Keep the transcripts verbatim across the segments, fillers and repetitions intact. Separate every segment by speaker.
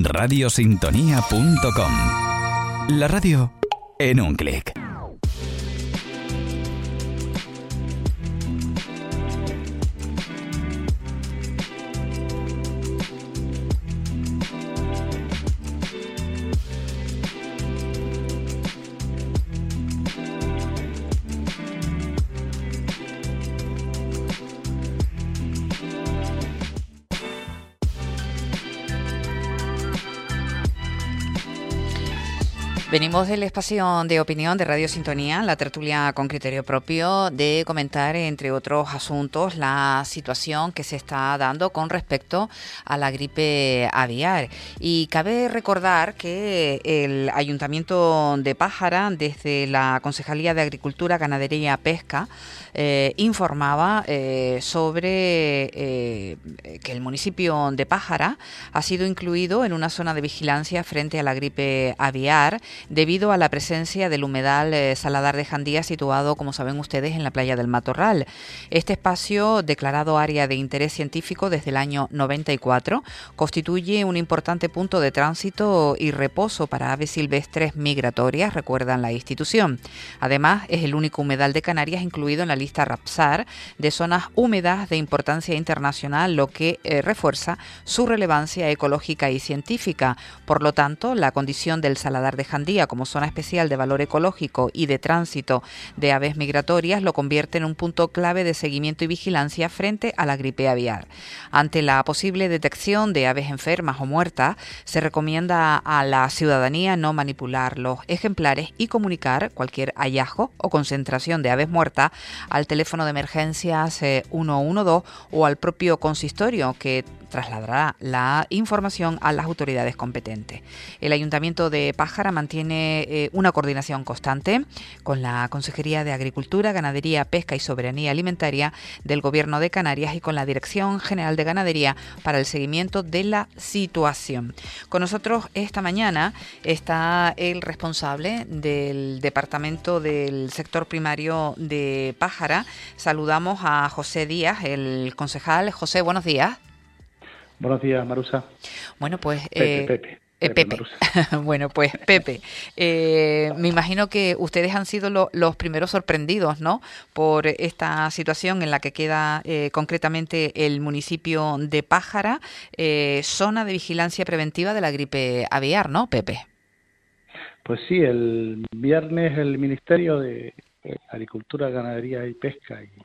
Speaker 1: radio sintonía punto com. La radio en un clic.
Speaker 2: Venimos del espacio de opinión de Radio Sintonía, la tertulia con criterio propio, de comentar, entre otros asuntos, la situación que se está dando con respecto a la gripe aviar. Y cabe recordar que el Ayuntamiento de Pájara, desde la Concejalía de Agricultura, Ganadería y Pesca, eh, informaba eh, sobre eh, que el municipio de Pájara ha sido incluido en una zona de vigilancia frente a la gripe aviar, debido a la presencia del humedal eh, Saladar de Jandía, situado, como saben ustedes, en la playa del Matorral. Este espacio, declarado área de interés científico desde el año noventa y cuatro, constituye un importante punto de tránsito y reposo para aves silvestres migratorias, recuerdan la institución. Además, es el único humedal de Canarias incluido en la lista Rapsar de zonas húmedas de importancia internacional, lo que eh, refuerza su relevancia ecológica y científica. Por lo tanto, la condición del Saladar de Jandía como zona especial de valor ecológico y de tránsito de aves migratorias lo convierte en un punto clave de seguimiento y vigilancia frente a la gripe aviar. Ante la posible detección de aves enfermas o muertas, se recomienda a la ciudadanía no manipular los ejemplares y comunicar cualquier hallazgo o concentración de aves muertas al teléfono de emergencias eh, ciento doce o al propio consistorio, que trasladará la información a las autoridades competentes. El Ayuntamiento de Pájara mantiene eh, una coordinación constante con la Consejería de Agricultura, Ganadería, Pesca y Soberanía Alimentaria del Gobierno de Canarias y con la Dirección General de Ganadería para el seguimiento de la situación. Con nosotros esta mañana está el responsable del Departamento del Sector Primario de Pájara. Saludamos a José Díaz, el concejal. José, buenos días.
Speaker 3: Buenos días, Marusa.
Speaker 2: Bueno, pues...
Speaker 3: Pepe,
Speaker 2: eh,
Speaker 3: Pepe.
Speaker 2: Eh, Pepe. Pepe. Bueno, pues Pepe, eh, me imagino que ustedes han sido lo, los primeros sorprendidos, ¿no?, por esta situación en la que queda eh, concretamente el municipio de Pájara, eh, zona de vigilancia preventiva de la gripe aviar, ¿no, Pepe?
Speaker 3: Pues sí, el viernes el Ministerio de Agricultura, Ganadería y Pesca y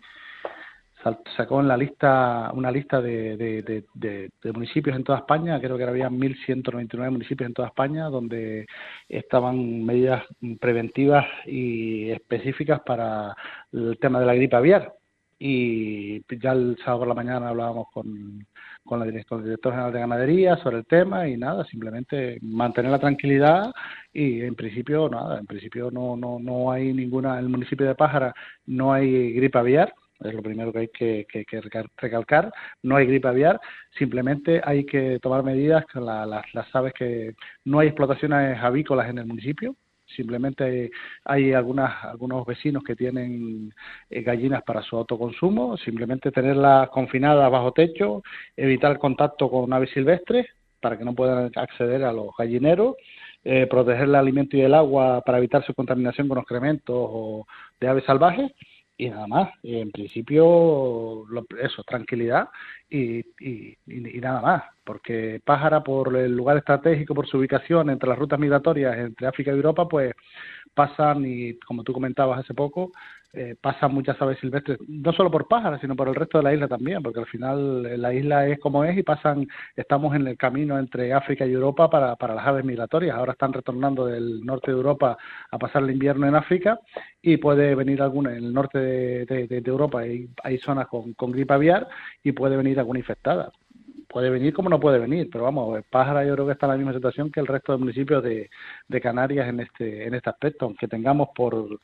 Speaker 3: sacó en la lista una lista de, de, de, de, de municipios en toda España. Creo que había mil ciento noventa y nueve municipios en toda España donde estaban medidas preventivas y específicas para el tema de la gripe aviar. Y ya el sábado por la mañana hablábamos con, con, la, con el director general de Ganadería sobre el tema y nada, simplemente mantener la tranquilidad y en principio nada, en principio no, no, no hay ninguna, en el municipio de Pájara no hay gripe aviar. Es lo primero que hay que, que, que recalcar. No hay gripe aviar, simplemente hay que tomar medidas con la, las, las aves que no hay explotaciones avícolas en el municipio. Simplemente hay, hay algunas algunos vecinos que tienen eh, gallinas para su autoconsumo. Simplemente tenerlas confinadas bajo techo, evitar el contacto con aves silvestres para que no puedan acceder a los gallineros, eh, proteger el alimento y el agua para evitar su contaminación con excrementos o de aves salvajes. Y nada más, y en principio lo, eso, tranquilidad y, y, y, y nada más, porque Pájara, por el lugar estratégico, por su ubicación entre las rutas migratorias entre África y Europa, pues pasan, y como tú comentabas hace poco, eh, pasan muchas aves silvestres, no solo por Pájara, sino por el resto de la isla también, porque al final la isla es como es y pasan, estamos en el camino entre África y Europa para, para las aves migratorias. Ahora están retornando del norte de Europa a pasar el invierno en África y puede venir alguna en el norte de, de, de, de Europa, hay, hay zonas con, con gripe aviar y puede venir alguna infectada. Puede venir como no puede venir, pero vamos, Pájara yo creo que está en la misma situación que el resto de municipios de, de Canarias en este en este aspecto, aunque tengamos por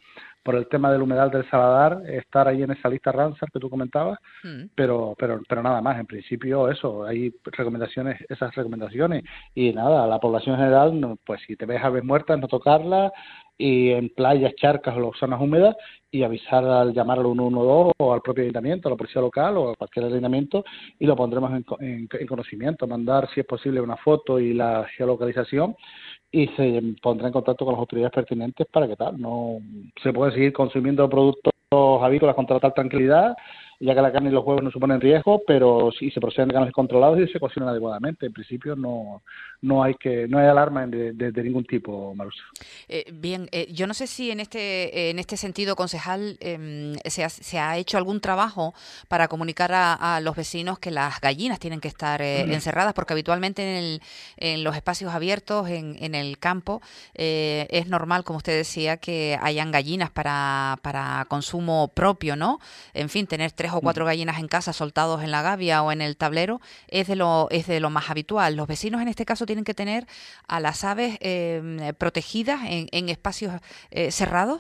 Speaker 3: por el tema del humedal del Saladar, estar ahí en esa lista Ramsar que tú comentabas, mm. pero, pero, pero nada más. En principio eso, hay recomendaciones, esas recomendaciones, y nada, a la población general, pues si te ves aves muertas, no tocarlas, y en playas, charcas o zonas húmedas, y avisar al llamar al uno uno dos o al propio ayuntamiento, a la policía local o a cualquier ayuntamiento, y lo pondremos en, en, en conocimiento, mandar si es posible una foto y la geolocalización, y se pondrá en contacto con las autoridades pertinentes para que tal, no se puede seguir consumiendo productos avícolas con total tranquilidad, ya que la carne y los huevos no suponen riesgo, pero sí se proceden de canales controlados y se cocinan adecuadamente. En principio no no hay que no hay alarma de, de, de ningún tipo, Marusa.
Speaker 2: Eh, bien, eh, yo no sé si en este en este sentido, concejal, eh, se, ha, se ha hecho algún trabajo para comunicar a, a los vecinos que las gallinas tienen que estar eh, encerradas, porque habitualmente en, el, en los espacios abiertos, en, en el campo, eh, es normal, como usted decía, que hayan gallinas para, para consumo propio, ¿no? En fin, tener tres o cuatro gallinas en casa soltados en la gavia o en el tablero es de lo es de lo más habitual. Los vecinos en este caso tienen que tener a las aves eh, protegidas en, en espacios eh, cerrados.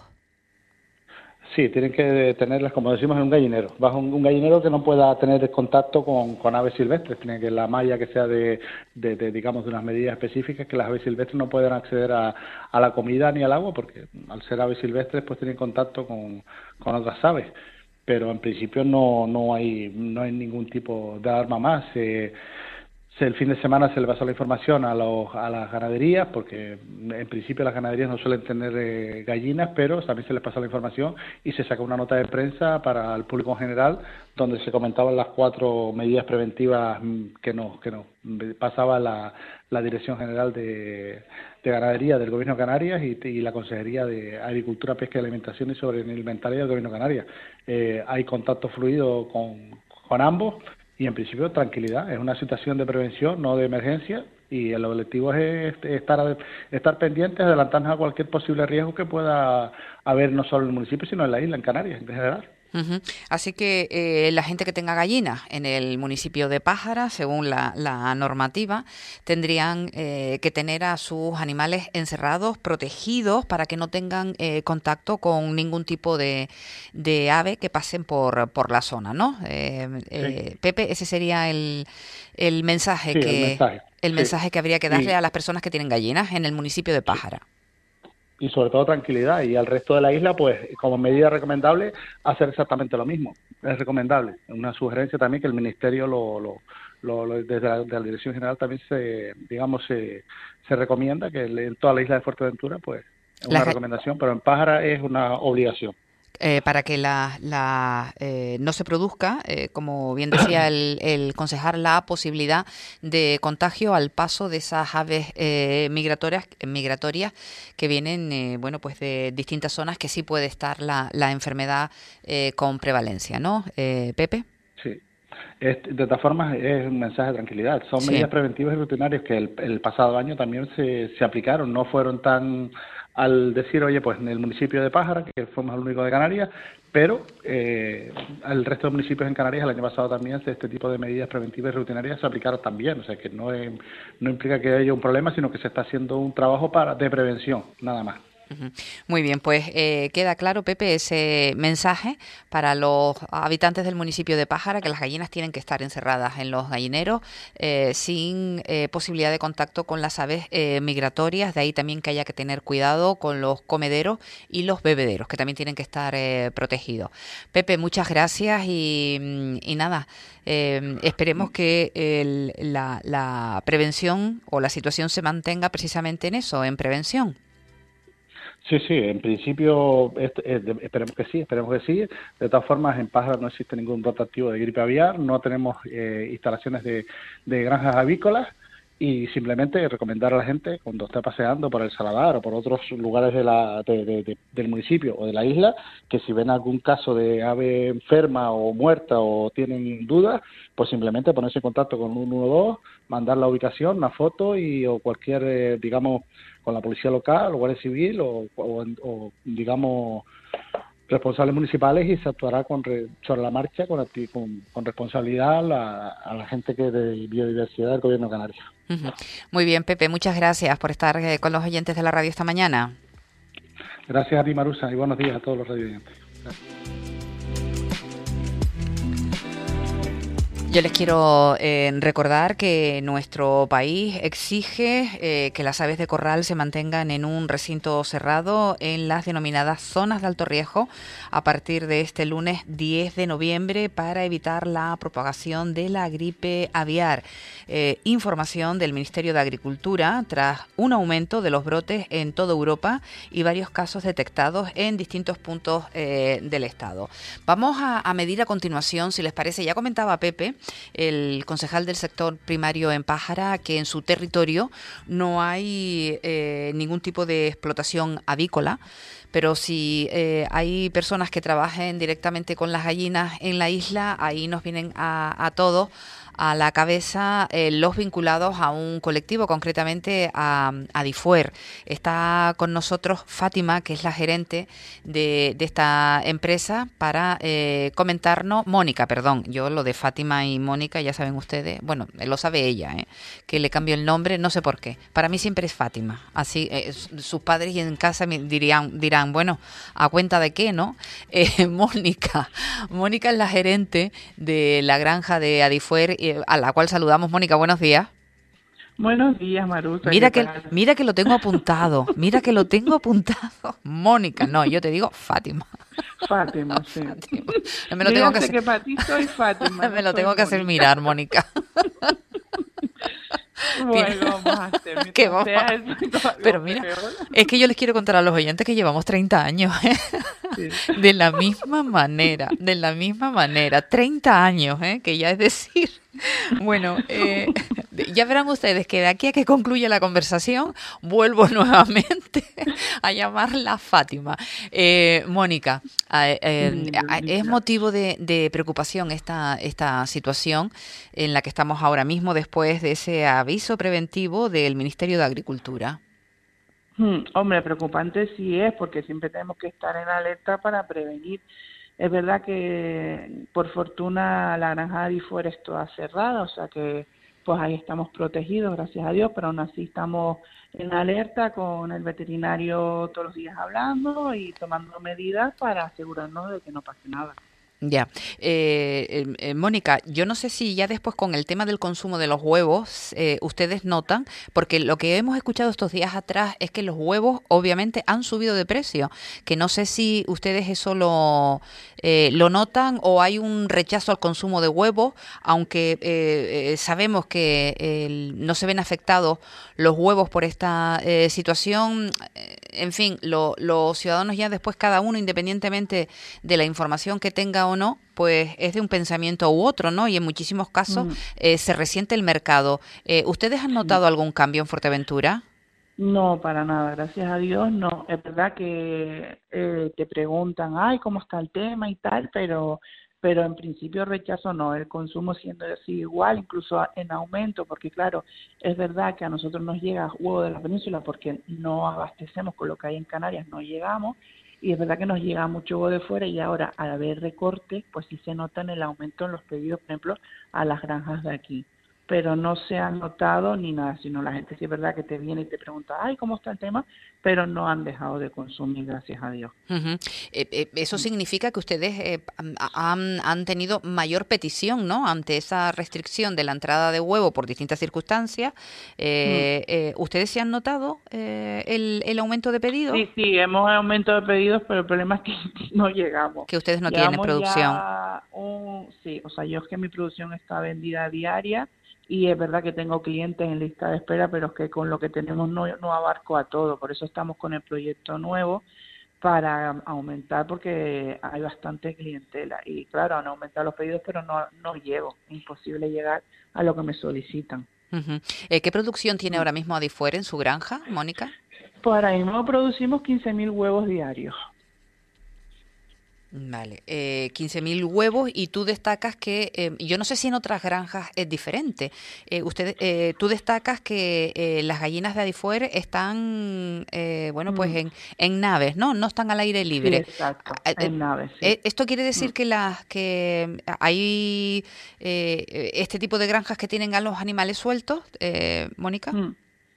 Speaker 3: Sí, tienen que tenerlas, como decimos, en un gallinero, bajo un, un gallinero que no pueda tener contacto con, con aves silvestres. Tiene que la malla que sea de, de, de, digamos, de unas medidas específicas, que las aves silvestres no puedan acceder a, a la comida ni al agua, porque al ser aves silvestres pues tienen contacto con, con otras aves. Pero en principio no no hay no hay ningún tipo de alarma más. Eh, el fin de semana se le pasó la información a, los, a las ganaderías, porque en principio las ganaderías no suelen tener eh, gallinas, pero también se les pasó la información y se sacó una nota de prensa para el público en general, donde se comentaban las cuatro medidas preventivas que nos, que nos pasaba la, la Dirección General de, de Ganadería del Gobierno de Canarias y, y la Consejería de Agricultura, Pesca y Alimentación y sobre el inventario del Gobierno de Canarias. Eh, hay contacto fluido con, con ambos. Y en principio tranquilidad, es una situación de prevención, no de emergencia, y el objetivo es estar estar pendientes, adelantarnos a cualquier posible riesgo que pueda haber no solo en el municipio, sino en la isla, en Canarias en general.
Speaker 2: Uh-huh. Así que eh, la gente que tenga gallinas en el municipio de Pájara, según la, la normativa, tendrían eh, que tener a sus animales encerrados, protegidos, para que no tengan eh, contacto con ningún tipo de, de ave que pasen por, por la zona, ¿no? Eh, eh, sí. Pepe, ese sería el, el mensaje
Speaker 3: sí,
Speaker 2: que
Speaker 3: el mensaje,
Speaker 2: el
Speaker 3: sí.
Speaker 2: mensaje que habría que darle
Speaker 3: sí.
Speaker 2: a las personas que tienen gallinas en el municipio de Pájara. Sí.
Speaker 3: Y sobre todo tranquilidad, y al resto de la isla, pues como medida recomendable, hacer exactamente lo mismo. Es recomendable. Una sugerencia también que el Ministerio, lo, lo, lo, lo desde la, de la Dirección General también se, digamos, se, se recomienda que en toda la isla de Fuerteventura, pues es una la... recomendación, pero en Pájara es una obligación.
Speaker 2: Eh, para que la, la eh, no se produzca, eh, como bien decía el, el concejal, la posibilidad de contagio al paso de esas aves eh, migratorias migratorias que vienen eh, bueno pues de distintas zonas que sí puede estar la, la enfermedad eh, con prevalencia, ¿no? Eh, Pepe.
Speaker 3: Sí. Es, de todas formas, es un mensaje de tranquilidad. Son sí. medidas preventivas y rutinarias que el, el pasado año también se, se aplicaron. No fueron tan al decir, oye, pues en el municipio de Pájara, que fuimos el único de Canarias, pero eh, al resto de municipios en Canarias el año pasado también este tipo de medidas preventivas y rutinarias se aplicaron también. O sea, que no, es, no implica que haya un problema, sino que se está haciendo un trabajo para de prevención, nada más.
Speaker 2: Muy bien, pues eh, queda claro, Pepe, ese mensaje para los habitantes del municipio de Pájara, que las gallinas tienen que estar encerradas en los gallineros eh, sin eh, posibilidad de contacto con las aves eh, migratorias. De ahí también que haya que tener cuidado con los comederos y los bebederos, que también tienen que estar eh, protegidos. Pepe, muchas gracias y, y nada, eh, esperemos que el, la, la prevención o la situación se mantenga precisamente en eso, en prevención.
Speaker 3: Sí, sí, en principio eh, esperemos que sí, esperemos que sí. De todas formas, en Pájara no existe ningún brote activo de gripe aviar, no tenemos eh, instalaciones de, de granjas avícolas y simplemente recomendar a la gente cuando esté paseando por el Saladar o por otros lugares de la, de, de, de, del municipio o de la isla, que si ven algún caso de ave enferma o muerta o tienen dudas, pues simplemente ponerse en contacto con uno uno dos, mandar la ubicación, una foto y o cualquier, eh, digamos, con la policía local o Guardia Civil o, o, o digamos responsables municipales y se actuará con re, sobre la marcha con, con, con responsabilidad a la, a la gente que de biodiversidad del Gobierno de Canarias.
Speaker 2: Uh-huh. Muy bien, Pepe, muchas gracias por estar eh, con los oyentes de la radio esta mañana.
Speaker 3: Gracias a ti, Marusa, y buenos días a todos los radioyentes.
Speaker 2: Yo les quiero eh, recordar que nuestro país exige eh, que las aves de corral se mantengan en un recinto cerrado en las denominadas zonas de alto riesgo a partir de este lunes diez de noviembre para evitar la propagación de la gripe aviar. Eh, información del Ministerio de Agricultura tras un aumento de los brotes en toda Europa y varios casos detectados en distintos puntos eh, del estado. Vamos a, a medir a continuación, si les parece. Ya comentaba Pepe, el concejal del sector primario en Pájara, que en su territorio no hay eh, ningún tipo de explotación avícola, pero si eh, hay personas que trabajen directamente con las gallinas en la isla, ahí nos vienen a, a todos a la cabeza eh, los vinculados a un colectivo, concretamente a, a Difuer. Está con nosotros Fátima, que es la gerente de, de esta empresa, para eh, comentarnos, Mónica, perdón, yo lo de Fátima y Mónica, ya saben ustedes, bueno, lo sabe ella, ¿eh? que le cambió el nombre, no sé por qué. Para mí siempre es Fátima. Así, eh, sus padres en casa me dirían, dirán, bueno, ¿a cuenta de qué, no? Eh, Mónica, Mónica es la gerente de la granja de Adifuer, a la cual saludamos. Mónica, buenos días.
Speaker 4: Buenos días, Marusa.
Speaker 2: Mira que, mira que lo tengo apuntado, mira que lo tengo apuntado. Mónica, no, yo te digo Fátima.
Speaker 4: Fátima, sí.
Speaker 2: Fátima. Me lo
Speaker 4: Mira,
Speaker 2: tengo que
Speaker 4: sé
Speaker 2: hacer.
Speaker 4: que para ti soy Fátima.
Speaker 2: Me
Speaker 4: no
Speaker 2: lo tengo
Speaker 4: soy
Speaker 2: que hacer
Speaker 4: Mónica.
Speaker 2: mirar, Mónica.
Speaker 4: Bueno, vamos a hacer.
Speaker 2: ¿Qué vamos
Speaker 4: sea
Speaker 2: a-
Speaker 4: eso, algo
Speaker 2: Pero mira,
Speaker 4: peor.
Speaker 2: es que yo les quiero contar a los oyentes que llevamos treinta años, ¿eh?
Speaker 4: Sí.
Speaker 2: De la misma manera, de la misma manera, treinta años, ¿eh? Que ya es decir, bueno, eh, ya verán ustedes que de aquí a que concluya la conversación, vuelvo nuevamente a llamarla Fátima. Eh, Mónica, eh, eh, a- es motivo de, de preocupación esta, esta situación en la que estamos ahora mismo después de ese aviso preventivo del Ministerio de Agricultura.
Speaker 4: Hmm, Hombre, preocupante sí es, porque siempre tenemos que estar en alerta para prevenir. Es verdad que, por fortuna, la granja de Adifuer es toda cerrada, o sea que pues ahí estamos protegidos, gracias a Dios, pero aún así estamos en alerta con el veterinario todos los días hablando y tomando medidas para asegurarnos de que no pase nada.
Speaker 2: Ya. Eh, eh, eh, Mónica, yo no sé si ya después con el tema del consumo de los huevos, eh, ustedes notan, porque lo que hemos escuchado estos días atrás es que los huevos obviamente han subido de precio, que no sé si ustedes eso lo, eh, lo notan o hay un rechazo al consumo de huevos, aunque eh, eh, sabemos que eh, no se ven afectados los huevos por esta eh, situación. eh, En fin, lo- los ciudadanos ya después cada uno, independientemente de la información que tenga o no, pues es de un pensamiento u otro, ¿no? Y en muchísimos casos
Speaker 4: Mm.
Speaker 2: eh, se resiente el mercado. Eh, ¿Ustedes han notado algún cambio en Fuerteventura?
Speaker 4: No, para nada, gracias a Dios, no. Es verdad que eh, te preguntan, ay, ¿cómo está el tema y tal? Pero, pero en principio rechazo no, el consumo siendo así igual, incluso a- en aumento, porque claro, es verdad que a nosotros nos llega huevo de la península porque no abastecemos con lo que hay en Canarias, no llegamos, y es verdad que nos llega mucho huevo de fuera y ahora al haber recortes, pues sí se nota en el aumento en los pedidos, por ejemplo, a las granjas de aquí. Pero no se ha notado ni nada, sino la gente sí es verdad que te viene y te pregunta, ay, ¿cómo está el tema? Pero no han dejado de consumir, gracias a Dios.
Speaker 2: Ujú. Eh, eh, eso significa que ustedes eh, han, han tenido mayor petición, ¿no? Ante esa restricción de la entrada de huevo por distintas circunstancias. Eh, eh, ¿Ustedes se han notado eh, el, el aumento de pedidos?
Speaker 4: Sí, sí, hemos aumentado de pedidos, pero el problema es que no llegamos.
Speaker 2: Que ustedes no tienen
Speaker 4: Llevamos
Speaker 2: producción.
Speaker 4: ya un, sí, o sea, yo es que mi producción está vendida diaria y es verdad que tengo clientes en lista de espera, pero es que con lo que tenemos no, no abarco a todo, por eso estamos con el proyecto nuevo para aumentar porque hay bastante clientela y claro, han aumentado los pedidos, pero no, no llego, imposible llegar a lo que me solicitan.
Speaker 2: Ujú. Eh, ¿Qué producción tiene ahora mismo Adifuer en su granja, Mónica?
Speaker 4: Pues ahora mismo producimos quince mil huevos diarios.
Speaker 2: Vale, eh, quince mil huevos y tú destacas que, eh, yo no sé si en otras granjas es diferente, eh, usted, eh, tú destacas que eh, las gallinas de Adifuer están, eh, bueno, pues
Speaker 4: Mm.
Speaker 2: en, en naves, ¿no? No están al aire
Speaker 4: Sí,
Speaker 2: libre.
Speaker 4: exacto,
Speaker 2: Ah, eh,
Speaker 4: en naves, sí.
Speaker 2: eh, ¿Esto quiere decir
Speaker 4: Mm.
Speaker 2: que las que hay eh, este tipo de granjas que tienen a los animales sueltos, eh, Mónica?
Speaker 4: Mm.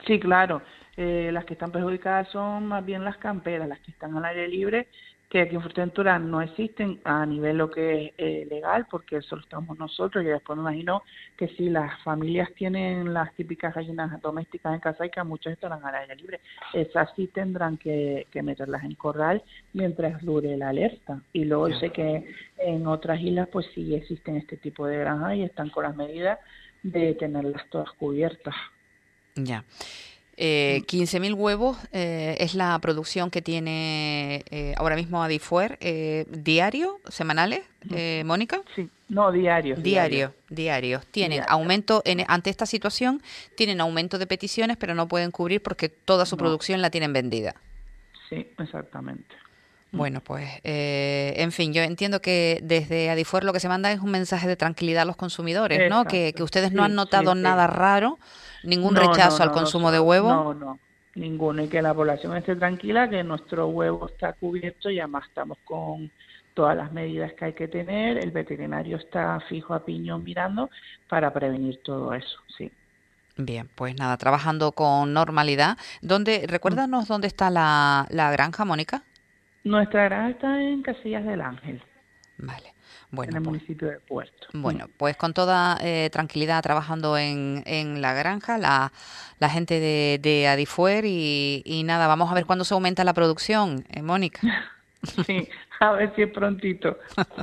Speaker 4: Sí, claro. Eh, las que están perjudicadas son más bien las camperas, las que están al aire libre, que aquí en Fuerteventura no existen a nivel lo que es eh, legal, porque eso lo estamos nosotros, y después me imagino que si las familias tienen las típicas gallinas domésticas en casa, y que muchas estarán al aire libre, esas sí tendrán que, que meterlas en corral mientras dure la alerta. Y luego
Speaker 2: Ya.
Speaker 4: sé que en otras islas pues sí existen este tipo de granjas y están con las medidas de tenerlas todas cubiertas.
Speaker 2: Ya. Eh, quince mil huevos eh, es la producción que tiene eh, ahora mismo Adifuer, eh, diario, semanales, eh, Mónica.
Speaker 4: Sí, no, diarios, diarios,
Speaker 2: Diario, diarios. Tienen
Speaker 4: diarios.
Speaker 2: aumento, en, ante esta situación, tienen aumento de peticiones, pero no pueden cubrir porque toda su
Speaker 4: No,
Speaker 2: producción la tienen vendida.
Speaker 4: sí, exactamente.
Speaker 2: Bueno, pues, eh, en fin, yo entiendo que desde Adifuer lo que se manda es un mensaje de tranquilidad a los consumidores, ¿no? Que,
Speaker 4: Exacto,
Speaker 2: que ustedes no han
Speaker 4: sí, sí,
Speaker 2: notado
Speaker 4: sí.
Speaker 2: nada raro, ningún
Speaker 4: No, no,
Speaker 2: rechazo al
Speaker 4: no, no,
Speaker 2: consumo de
Speaker 4: so-
Speaker 2: huevo.
Speaker 4: no, no, ninguno. Y que la población esté tranquila, que nuestro huevo está cubierto y además estamos con todas las medidas que hay que tener. El veterinario está fijo a piñón mirando para prevenir todo eso, sí.
Speaker 2: Bien, pues nada, trabajando con normalidad. ¿Dónde,
Speaker 4: Mm.
Speaker 2: recuérdanos dónde está la, la granja, Mónica?
Speaker 4: Nuestra granja está en Casillas del Ángel,
Speaker 2: Vale,
Speaker 4: en
Speaker 2: bueno,
Speaker 4: el
Speaker 2: pues.
Speaker 4: municipio de Puerto. Mm.
Speaker 2: Bueno, pues con toda eh, tranquilidad trabajando en, en la granja, la, la gente de, de Adifuer y, y nada, vamos a ver cuándo se aumenta la producción, eh, Mónica.
Speaker 4: Sí, a ver si es prontito.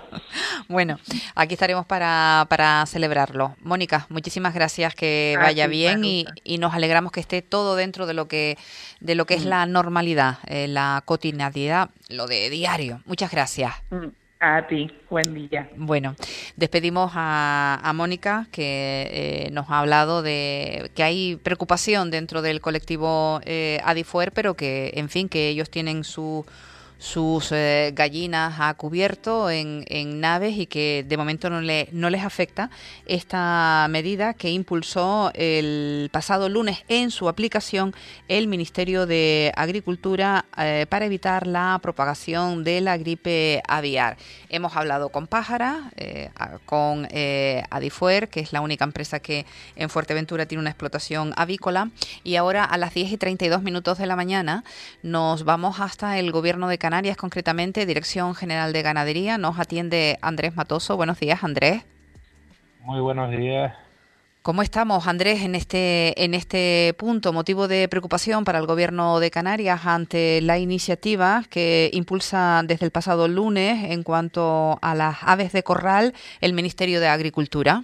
Speaker 2: Bueno, aquí estaremos para, para celebrarlo. Mónica, muchísimas gracias, que
Speaker 4: A
Speaker 2: vaya
Speaker 4: ti,
Speaker 2: bien y,
Speaker 4: Marusa.
Speaker 2: y nos alegramos que esté todo dentro de lo que, de lo que es
Speaker 4: Mm,
Speaker 2: la normalidad, eh, la cotidianidad, lo de diario. Muchas gracias.
Speaker 4: mm. A ti, buen día.
Speaker 2: Bueno, despedimos a, a Mónica, que eh, nos ha hablado de que hay preocupación dentro del colectivo eh, Adifuer, pero que, en fin, que ellos tienen su, sus eh, gallinas a cubierto en, en naves y que de momento no, le, no les afecta esta medida que impulsó el pasado lunes en su aplicación el Ministerio de Agricultura eh, para evitar la propagación de la gripe aviar. Hemos hablado con Pájara, eh, con eh, Adifuer, que es la única empresa que en Fuerteventura tiene una explotación avícola, y ahora a las diez y treinta y dos minutos de la mañana nos vamos hasta el Gobierno de Canarias, concretamente Dirección General de Ganadería. Nos atiende Andrés Matoso. Buenos días, Andrés.
Speaker 5: Muy buenos días.
Speaker 2: ¿Cómo estamos, Andrés, en este, en este punto? Motivo de preocupación para el Gobierno de Canarias ante la iniciativa que impulsa desde el pasado lunes en cuanto a las aves de corral el Ministerio de Agricultura.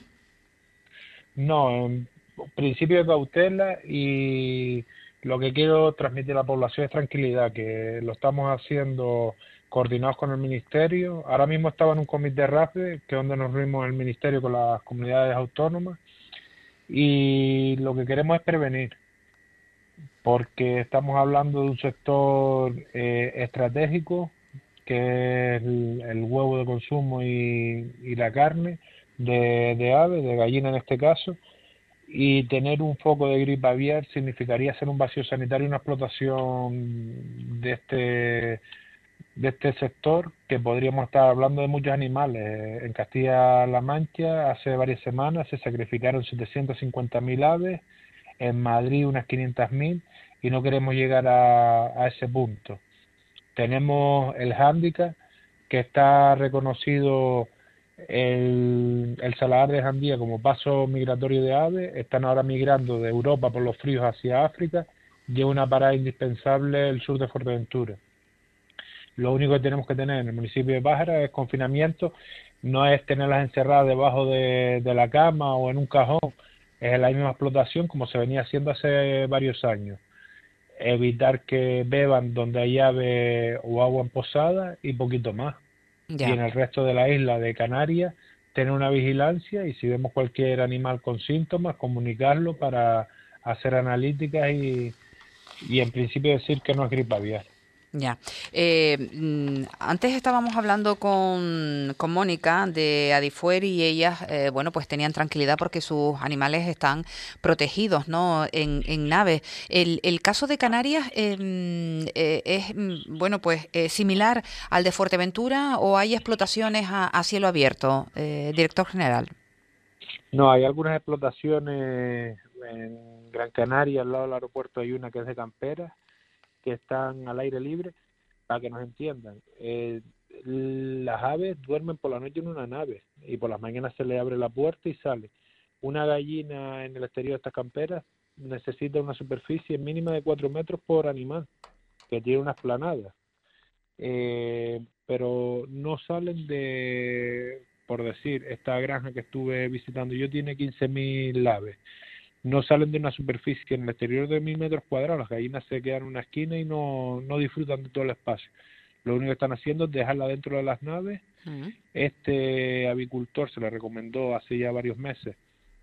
Speaker 5: No, en principio de cautela, y lo que quiero transmitir a la población es tranquilidad, que lo estamos haciendo coordinados con el Ministerio. Ahora mismo estaba en un comité rápido, que es donde nos reunimos el Ministerio con las comunidades autónomas, y lo que queremos es prevenir, porque estamos hablando de un sector eh, estratégico, que es el, el huevo de consumo y, y la carne de, de ave, de gallina en este caso, y tener un foco de gripe aviar significaría hacer un vacío sanitario y una explotación de este de este sector, que podríamos estar hablando de muchos animales. En Castilla-La Mancha hace varias semanas se sacrificaron setecientas cincuenta mil aves, en Madrid unas quinientas mil, y no queremos llegar a, a ese punto. Tenemos el hándicap que está reconocido el, el Salar de Jandía como paso migratorio de aves. Están ahora migrando de Europa por los fríos hacia África, y es una parada indispensable el sur de Fuerteventura. Lo único que tenemos que tener en el municipio de Pájara es confinamiento, no es tenerlas encerradas debajo de, de la cama o en un cajón, es la misma explotación como se venía haciendo hace varios años. Evitar que beban donde hay ave o agua en posada y poquito más.
Speaker 2: Ya.
Speaker 5: Y en el resto de la isla de Canarias tener una vigilancia, y si vemos cualquier animal con síntomas, comunicarlo para hacer analíticas y, y en principio decir que no es gripe aviar.
Speaker 2: Ya. Eh, mm, antes estábamos hablando con, con Mónica de Adifuer y ellas, eh, bueno, pues tenían tranquilidad porque sus animales están protegidos, ¿no? En, en naves. El, el caso de Canarias eh, eh, es, bueno, pues eh, similar al de Fuerteventura, ¿o hay explotaciones a, a cielo abierto, eh, director general?
Speaker 5: No, hay algunas explotaciones en Gran Canaria, al lado del aeropuerto, hay una que es de camperas, que están al aire libre, para que nos entiendan. Eh, las aves duermen por la noche en una nave y por las mañanas se le abre la puerta y sale. Una gallina en el exterior de estas camperas necesita una superficie mínima de cuatro metros por animal, que tiene una esplanada. Eh, pero no salen de, por decir, esta granja que estuve visitando yo tiene quince mil aves. No salen de una superficie en el exterior de mil metros cuadrados. Las gallinas se quedan en una esquina y no, no disfrutan de todo el espacio. Lo único que están haciendo es dejarla dentro de las naves. Uh-huh. Este avicultor se le recomendó hace ya varios meses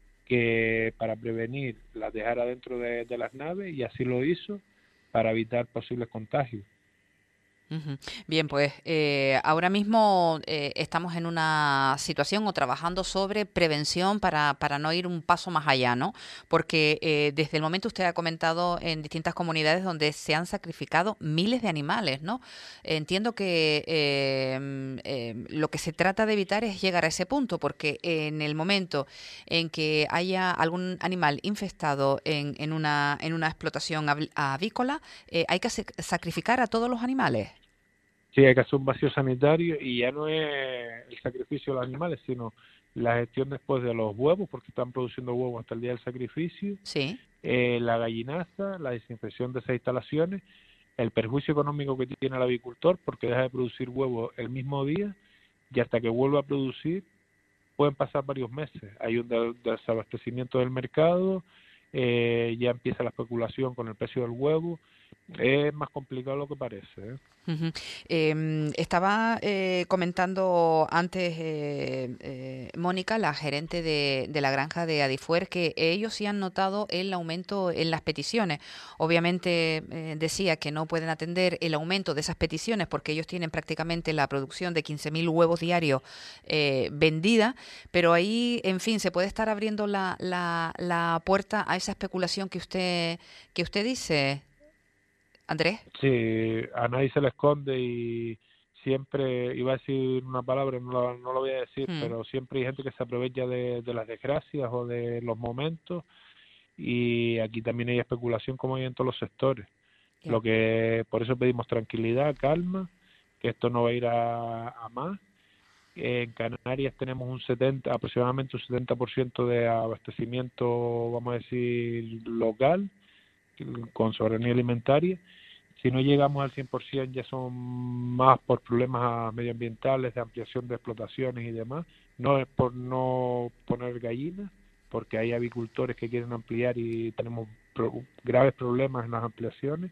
Speaker 5: que para prevenir las dejara dentro de, de las naves, y así lo hizo para evitar posibles contagios.
Speaker 2: Uh-huh. Bien, pues eh, ahora mismo eh, estamos en una situación o trabajando sobre prevención para, para no ir un paso más allá, ¿no? Porque eh, desde el momento usted ha comentado en distintas comunidades donde se han sacrificado miles de animales, ¿no? Entiendo que eh, eh, lo que se trata de evitar es llegar a ese punto, porque en el momento en que haya algún animal infestado en, en, una, en una explotación avícola, eh, hay que sacrificar a todos los animales.
Speaker 5: Sí, hay que hacer un vacío sanitario, y ya no es el sacrificio de los animales, sino la gestión después de los huevos, porque están produciendo huevos hasta el día del sacrificio.
Speaker 2: Sí.
Speaker 5: Eh, la gallinaza, la desinfección de esas instalaciones, el perjuicio económico que tiene el avicultor, porque deja de producir huevos el mismo día, y hasta que vuelva a producir pueden pasar varios meses. Hay un desabastecimiento del mercado, eh, ya empieza la especulación con el precio del huevo. Es más complicado de lo que parece, ¿eh?
Speaker 2: Uh-huh. Eh, estaba eh, comentando antes eh, eh, Mónica, la gerente de, de la granja de Adifuer, que ellos sí han notado el aumento en las peticiones. Obviamente eh, decía que no pueden atender el aumento de esas peticiones porque ellos tienen prácticamente la producción de quince mil huevos diarios eh, vendida, pero ahí, en fin, se puede estar abriendo la, la, la puerta a esa especulación que usted, que usted dice, Andrés.
Speaker 5: Sí, a nadie se le esconde, y siempre, iba a decir una palabra, no lo, no lo voy a decir, mm. pero siempre hay gente que se aprovecha de, de las desgracias o de los momentos, y aquí también hay especulación como hay en todos los sectores. Yeah. Lo que por eso pedimos tranquilidad, calma, que esto no va a ir a, a más. En Canarias tenemos un setenta, aproximadamente un setenta por ciento de abastecimiento, vamos a decir, local, con soberanía alimentaria. Si no llegamos al cien por ciento, ya son más por problemas medioambientales, de ampliación de explotaciones y demás. No es por no poner gallinas, porque hay avicultores que quieren ampliar y tenemos pro- graves problemas en las ampliaciones.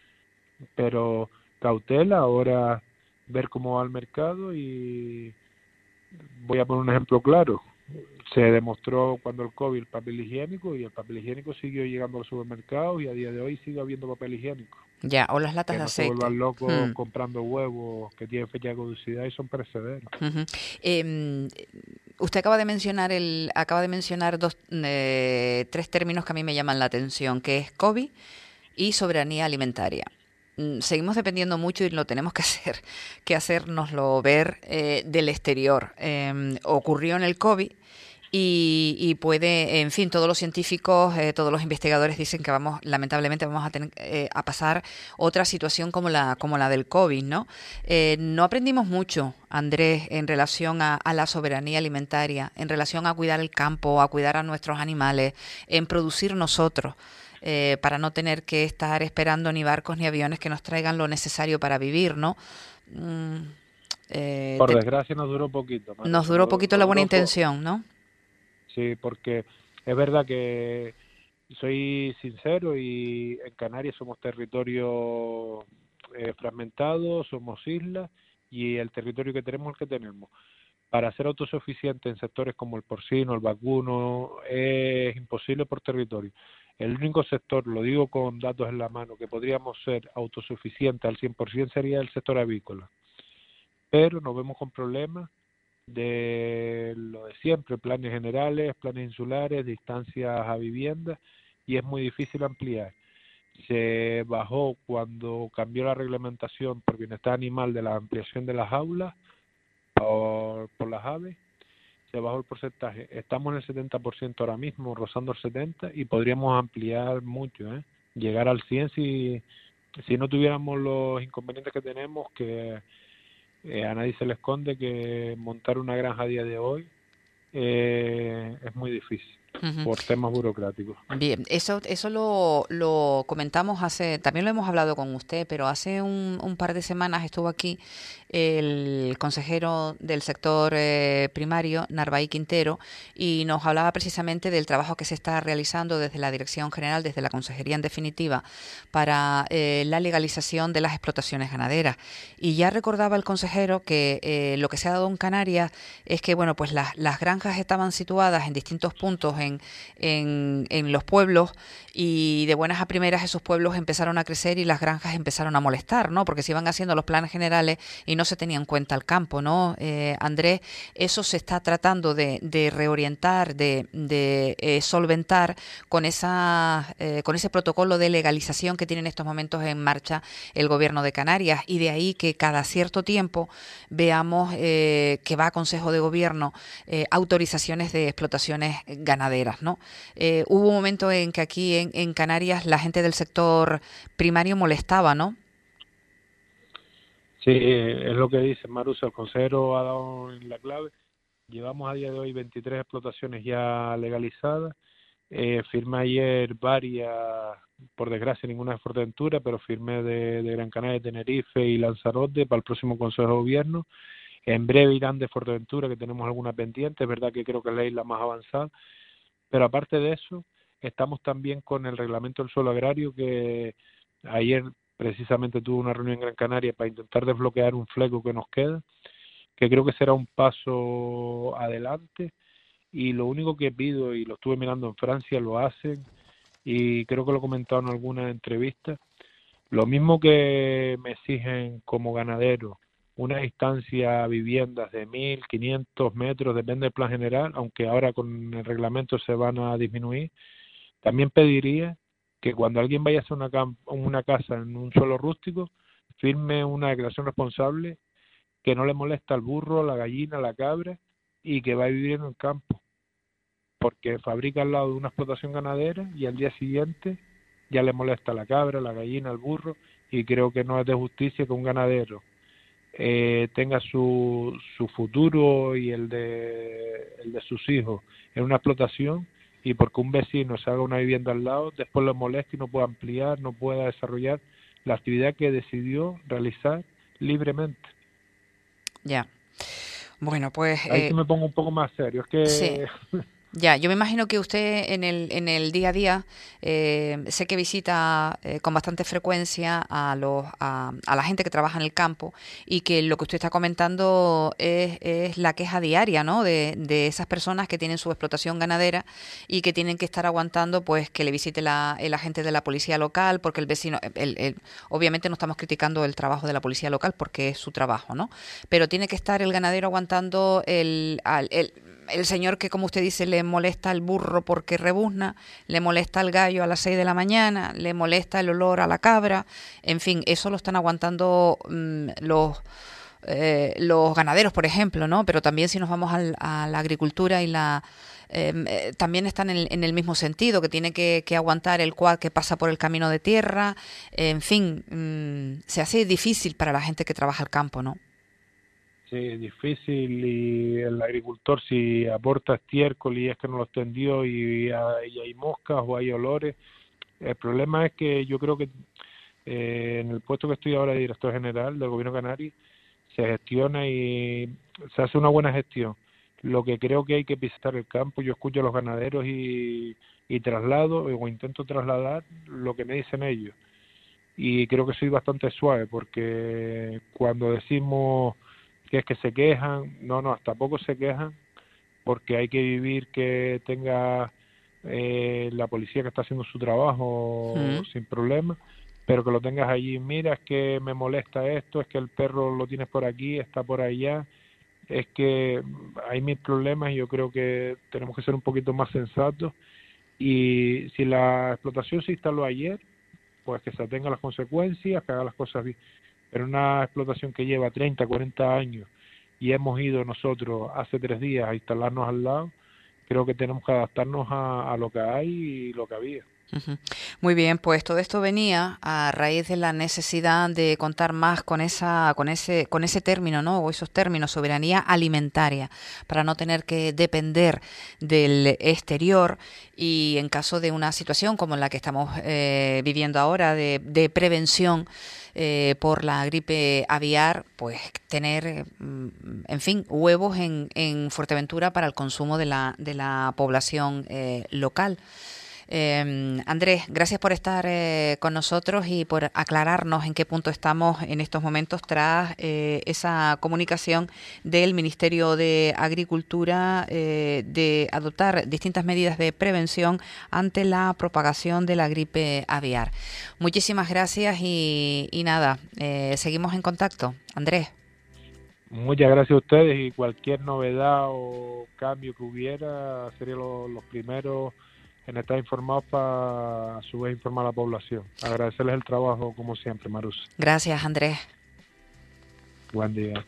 Speaker 5: Pero cautela, ahora ver cómo va el mercado. Y voy a poner un ejemplo claro. Se demostró cuando el COVID el papel higiénico, y el papel higiénico siguió llegando al supermercado, y a día de hoy sigue habiendo papel higiénico.
Speaker 2: Ya, o las latas
Speaker 5: que
Speaker 2: de
Speaker 5: no
Speaker 2: aceite.
Speaker 5: se vuelvan locos
Speaker 2: hmm.
Speaker 5: comprando huevos que tienen fecha de caducidad y son perecederos.
Speaker 2: Uh-huh. Eh, usted acaba de mencionar el, acaba de mencionar dos, eh, tres términos que a mí me llaman la atención, que es COVID y soberanía alimentaria. Seguimos dependiendo mucho, y lo tenemos que hacer, que hacérnoslo ver eh, del exterior. Eh, ocurrió en el COVID. Y, y puede, en fin, todos los científicos, eh, todos los investigadores dicen que vamos, lamentablemente, vamos a tener eh, a pasar otra situación como la como la del COVID, ¿no? Eh, no aprendimos mucho, Andrés, en relación a, a la soberanía alimentaria, en relación a cuidar el campo, a cuidar a nuestros animales, en producir nosotros, eh, para no tener que estar esperando ni barcos ni aviones que nos traigan lo necesario para vivir, ¿no? Mm,
Speaker 5: eh, Por te, desgracia nos duró poquito. María,
Speaker 2: nos duró poquito nos, la buena intención, ¿no?
Speaker 5: Sí, porque es verdad que soy sincero, y en Canarias somos territorio eh, fragmentado, somos islas, y el territorio que tenemos es el que tenemos. Para ser autosuficiente en sectores como el porcino, el vacuno, es imposible por territorio. El único sector, lo digo con datos en la mano, que podríamos ser autosuficientes al cien por ciento sería el sector avícola. Pero nos vemos con problemas de lo de siempre, planes generales, planes insulares, distancias a viviendas, y es muy difícil ampliar. Se bajó cuando cambió la reglamentación por bienestar animal de la ampliación de las aulas por, por las aves, se bajó el porcentaje. Estamos en el setenta por ciento ahora mismo, rozando el setenta por ciento, y podríamos ampliar mucho, ¿eh? Llegar al cien por ciento si, si no tuviéramos los inconvenientes que tenemos, que eh, a nadie se le esconde que montar una granja a día de hoy eh, es muy difícil. Uh-huh. Por temas burocráticos.
Speaker 2: Bien, eso eso lo, lo comentamos hace, también lo hemos hablado con usted, pero hace un, un par de semanas estuvo aquí el consejero del sector eh, primario, Narváez Quintero, y nos hablaba precisamente del trabajo que se está realizando desde la Dirección General, desde la Consejería en definitiva, para eh, la legalización de las explotaciones ganaderas. Y ya recordaba el consejero que eh, lo que se ha dado en Canarias es que, bueno, pues las, las granjas estaban situadas en distintos puntos en En, en, en los pueblos, y de buenas a primeras esos pueblos empezaron a crecer y las granjas empezaron a molestar, ¿no? Porque se iban haciendo los planes generales y no se tenía en cuenta el campo, ¿no? Eh, Andrés, eso se está tratando de, de reorientar, de, de eh, solventar con esa eh, con ese protocolo de legalización que tiene en estos momentos en marcha el gobierno de Canarias, y de ahí que cada cierto tiempo veamos eh, que va a Consejo de Gobierno eh, autorizaciones de explotaciones ganaderas. ¿No? Eh, hubo un momento en que aquí en, en Canarias la gente del sector primario molestaba, ¿no?
Speaker 5: Sí, es lo que dice Marusa, el consejero ha dado en la clave. Llevamos a día de hoy veintitrés explotaciones ya legalizadas. Eh, firmé ayer varias, por desgracia ninguna de Fuerteventura, pero firmé de, de Gran Canaria, Tenerife y Lanzarote para el próximo Consejo de Gobierno. En breve irán de Fuerteventura, que tenemos alguna pendiente. Es verdad que creo que es la isla más avanzada. Pero aparte de eso, estamos también con el reglamento del suelo agrario, que ayer precisamente tuve una reunión en Gran Canaria para intentar desbloquear un fleco que nos queda, que creo que será un paso adelante. Y lo único que pido, y lo estuve mirando en Francia, lo hacen, y creo que lo he comentado en alguna entrevista, lo mismo que me exigen como ganadero una distancia a viviendas de mil quinientos metros, depende del plan general, aunque ahora con el reglamento se van a disminuir. También pediría que cuando alguien vaya a hacer una, una casa en un suelo rústico, firme una declaración responsable que no le molesta al burro, la gallina, la cabra, y que va a vivir en el campo, porque fabrica al lado de una explotación ganadera y al día siguiente ya le molesta la cabra, la gallina, el burro, y creo que no es de justicia que un ganadero Eh, tenga su, su futuro y el de, el de sus hijos en una explotación, y porque un vecino se haga una vivienda al lado, después lo moleste y no pueda ampliar, no pueda desarrollar la actividad que decidió realizar libremente.
Speaker 2: Ya. Bueno, pues...
Speaker 5: Ahí
Speaker 2: eh,
Speaker 5: sí me pongo un poco más serio, es que...
Speaker 2: Sí. Ya, yo me imagino que usted en el en el día a día eh, sé que visita eh, con bastante frecuencia a los a, a la gente que trabaja en el campo, y que lo que usted está comentando es, es la queja diaria, ¿no? De, de esas personas que tienen su explotación ganadera y que tienen que estar aguantando, pues, que le visite la, el agente de la policía local, porque el vecino, el, el, obviamente no estamos criticando el trabajo de la policía local porque es su trabajo, ¿no? Pero tiene que estar el ganadero aguantando el, el, el el señor que, como usted dice, le molesta el burro porque rebuzna, le molesta el gallo a las seis de la mañana, le molesta el olor a la cabra, en fin, eso lo están aguantando mmm, los eh, los ganaderos, por ejemplo, ¿no? Pero también si nos vamos al, a la agricultura y la eh, también están en, en el mismo sentido, que tiene que, que aguantar el quad que pasa por el camino de tierra, en fin, mmm, se hace difícil para la gente que trabaja el campo, ¿no?
Speaker 5: Sí, es difícil, y el agricultor, si aporta estiércol y es que no lo extendió y hay, y hay moscas o hay olores, el problema es que yo creo que eh, en el puesto que estoy ahora de director general del gobierno canario se gestiona y se hace una buena gestión. Lo que creo que hay que visitar el campo, yo escucho a los ganaderos y, y traslado o intento trasladar lo que me dicen ellos, y creo que soy bastante suave, porque cuando decimos que es que se quejan, no, no, hasta poco se quejan, porque hay que vivir que tenga eh, la policía que está haciendo su trabajo mm. sin problema, pero que lo tengas allí, mira, es que me molesta esto, es que el perro lo tienes por aquí, está por allá, es que hay mil problemas, y yo creo que tenemos que ser un poquito más sensatos, y si la explotación se instaló ayer, pues que se atenga a las consecuencias, que haga las cosas bien. Pero una explotación que lleva treinta, cuarenta años y hemos ido nosotros hace tres días a instalarnos al lado, creo que tenemos que adaptarnos a, a lo que hay y lo que había.
Speaker 2: Uh-huh. Muy bien, pues todo esto venía a raíz de la necesidad de contar más con esa, con ese, con ese término, ¿no? O esos términos, soberanía alimentaria, para no tener que depender del exterior y en caso de una situación como la que estamos eh, viviendo ahora de, de prevención eh, por la gripe aviar, pues tener, en fin, huevos en, en Fuerteventura para el consumo de la, de la población eh, local. Eh, Andrés, gracias por estar eh, con nosotros y por aclararnos en qué punto estamos en estos momentos tras eh, esa comunicación del Ministerio de Agricultura eh, de adoptar distintas medidas de prevención ante la propagación de la gripe aviar. Muchísimas gracias y, y nada, eh, seguimos en contacto. Andrés.
Speaker 5: Muchas gracias a ustedes y cualquier novedad o cambio que hubiera, serían los, los primeros en estar informados para a su vez informar a la población. Agradecerles el trabajo como siempre, Marusa.
Speaker 2: Gracias, Andrés.
Speaker 5: Buen día.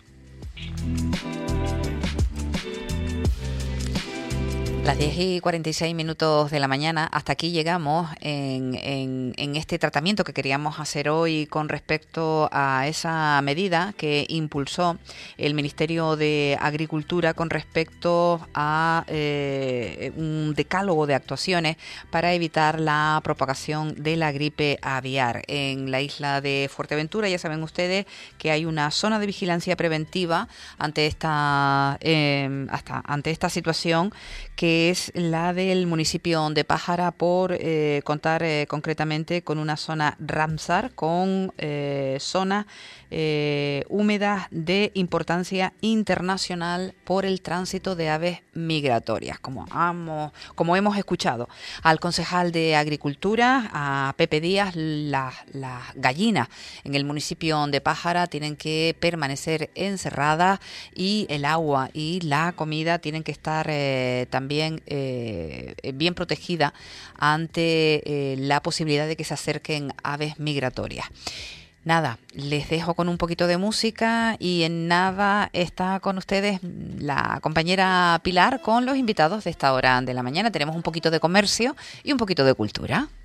Speaker 2: Las diez y cuarenta y seis minutos de la mañana, hasta aquí llegamos en, en, en este tratamiento que queríamos hacer hoy con respecto a esa medida que impulsó el Ministerio de Agricultura con respecto a eh, un decálogo de actuaciones para evitar la propagación de la gripe aviar. En la isla de Fuerteventura ya saben ustedes que hay una zona de vigilancia preventiva ante esta, eh, hasta, ante esta situación, que es la del municipio de Pájara, por eh, contar eh, concretamente con una zona Ramsar, con eh, zonas eh, húmedas de importancia internacional por el tránsito de aves migratorias. Como, amo, como hemos escuchado al concejal de Agricultura, a Pepe Díaz, las, las gallinas en el municipio de Pájara tienen que permanecer encerradas y el agua y la comida tienen que estar eh, también eh, bien protegida ante eh, la posibilidad de que se acerquen aves migratorias. Nada, les dejo con un poquito de música y en nada está con ustedes la compañera Pilar con los invitados de esta hora de la mañana. Tenemos un poquito de comercio y un poquito de cultura.